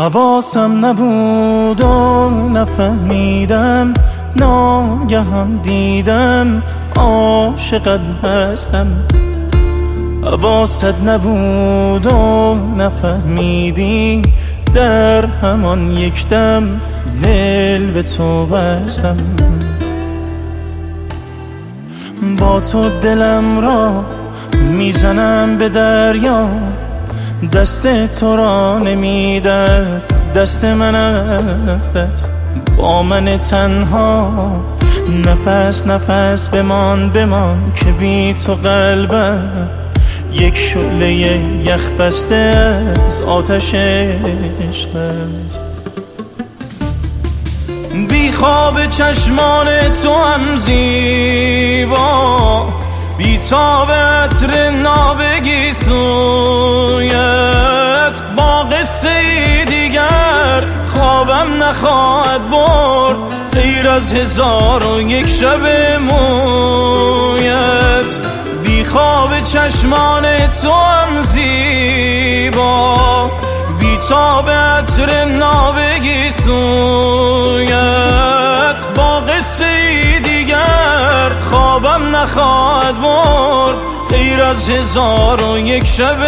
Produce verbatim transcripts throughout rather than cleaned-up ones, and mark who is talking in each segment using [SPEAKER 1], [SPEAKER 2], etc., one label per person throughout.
[SPEAKER 1] حواسم نبود و نفهمیدم، ناگهان دیدم عاشقت هستم. حواست نبود و نفهمیدی، در همان یک دم دل به تو بستم. با تو دلم را میزنم به دریا، دست تو را نمیدد دست من از دست. با من تنها نفس نفس بمان بمان، که بی تو قلبم یک شعله یخ بسته از آتش عشق است. بی خواب چشمان تو هم زیبا، بی تاب عطر نابگی سویت. با قصه دیگر خوابم نخواهد برد، غیر از هزار و یک شب مویت. بی خواب چشمان تو هم زیبا، بی تاب عطر نابگی سویت. با قصه دیگر خوابم نخواهد برد، غیر از هزار و یک شب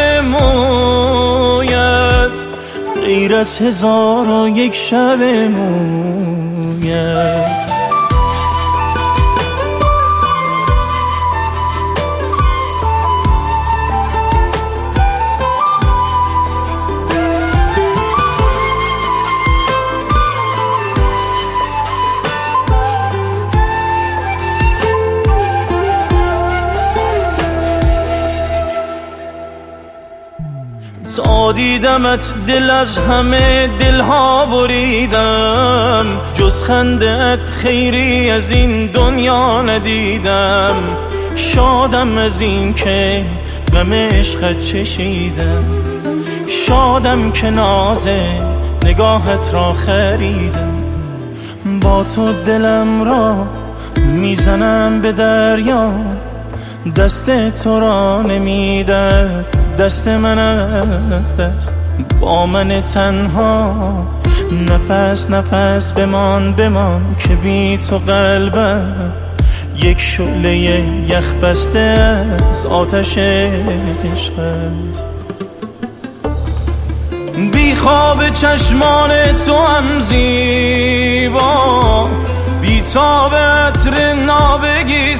[SPEAKER 1] مویت. غیر از هزار و یک شب مویت. تا دیدمت دل از همه دلها بریدم، جز خنده‌ات خیری از این دنیا ندیدم. شادم از این که غم عشقت چشیدم، شادم که ناز نگاهت را خریدم. با تو دلم را میزنم به دریا، دست تو را نمیدد دست من از دست. با من تنها نفس نفس بمان بمان، که بی تو قلبم یک شعله یخ بسته از آتش عشق است. بی خواب چشمان تو هم زیبا، بی تاب عطر نابگی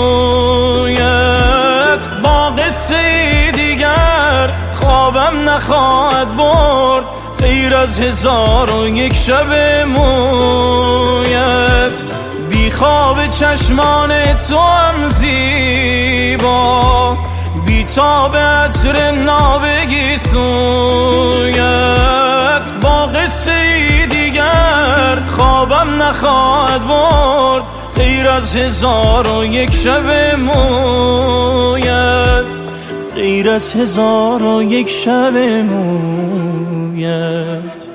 [SPEAKER 1] سویت. با قصه دیگر خوابم نخواهد برد، غیر از هزار و یک شب مویت. بی خواب چشمان تو هم زیبا، بی تاب عطر نابگی سویت. با قصه دیگر خوابم نخواهد برد، غیر از هزار و یک شب مویت. غیر از هزار و یک شب مویت.